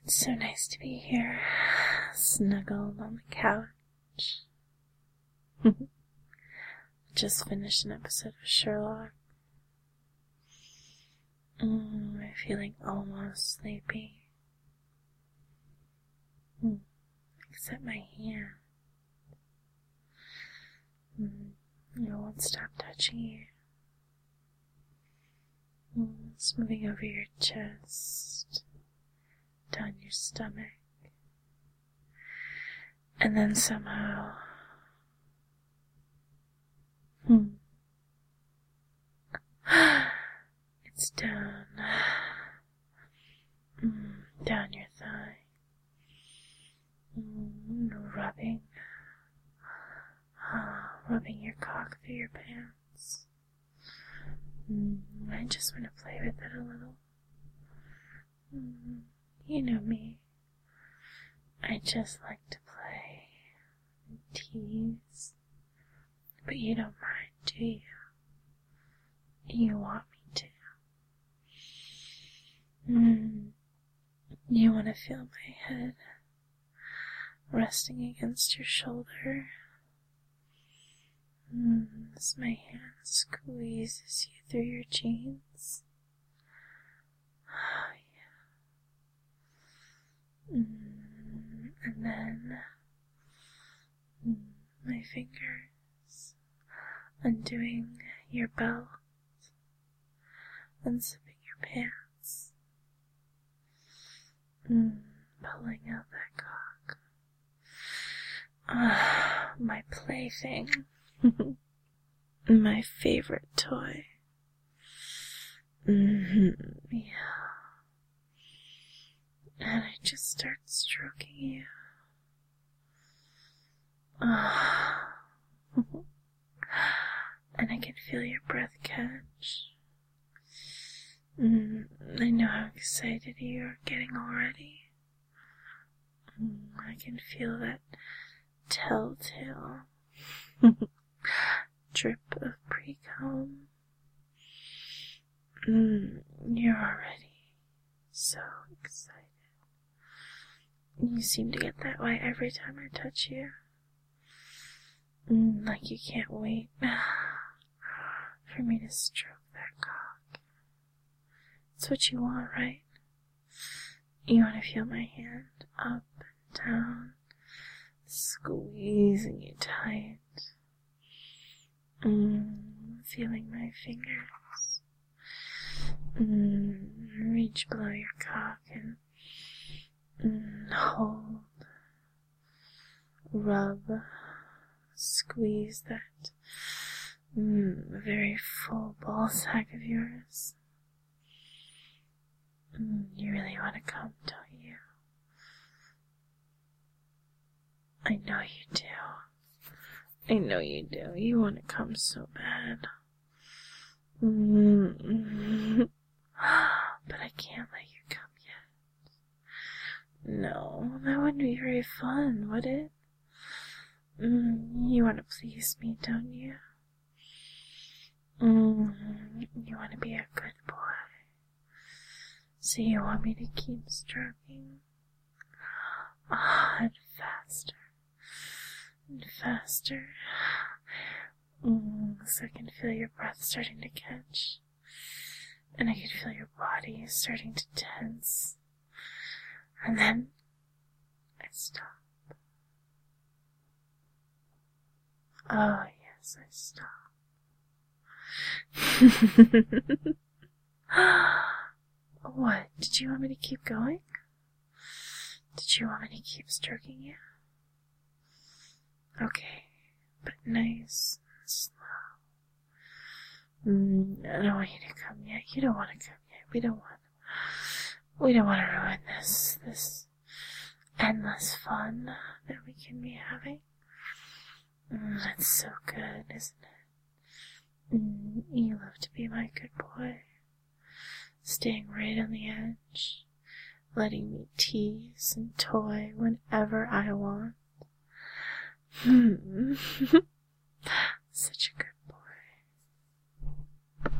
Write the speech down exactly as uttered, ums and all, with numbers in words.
So nice to be here, snuggled on the couch. Just finished an episode of Sherlock. Mm, I'm feeling almost sleepy. Mm, except my hand. Mm, I won't stop touching you. Mm, it's moving over your chest, down your stomach, and then somehow, hmm, it's down, mm, down your thigh, mm, rubbing, uh, rubbing your cock through your pants. Mm, I just want to play with it a little. Mm, you know me. I just like to play and tease. But you don't mind, do you? You want me to. Mm, you want to feel my head resting against your shoulder. Mm, as my hand squeezes you through your jeans. Oh, yeah. Mm, and then mm, my fingers undoing your belt, unzipping your pants, mm, pulling out that cock. Ah, my plaything. My favorite toy. Mm-hmm, yeah. And I just start stroking you. Ah. And I can feel your breath catch. Mm, I know how excited you are getting already. Mm, I can feel that telltale drip of pre-cum. Mm, you're already so excited. You seem to get that way every time I touch you. Mm, like you can't wait for me to stroke that cock. It's what you want, right? You want to feel my hand up and down, squeezing you tight. Mm, feeling my fingers. Mm, reach below your cock and mm, hold, rub, squeeze that mm, very full ball sack of yours. Mm, you really want to come, don't you? I know you do. I know you do. You want to come so bad. Mm-hmm. But I can't let you come yet. No, that wouldn't be very fun, would it? Mm, you want to please me, don't you? Mm, you want to be a good boy. So you want me to keep stroking? Ah, and faster. And faster. Mm, so I can feel your breath starting to catch. And I can feel your body starting to tense. And then I stop. Oh, yes, I stop. What? Did you want me to keep going? Did you want me to keep stroking you? Okay, but nice and slow. Mm, I don't want you to come yet. You don't want to come yet. We don't want. We don't want to ruin this. This endless fun that we can be having. Mm, that's so good, isn't it? Mm, you love to be my good boy. Staying right on the edge. Letting me tease and toy whenever I want. Hmm. Such a good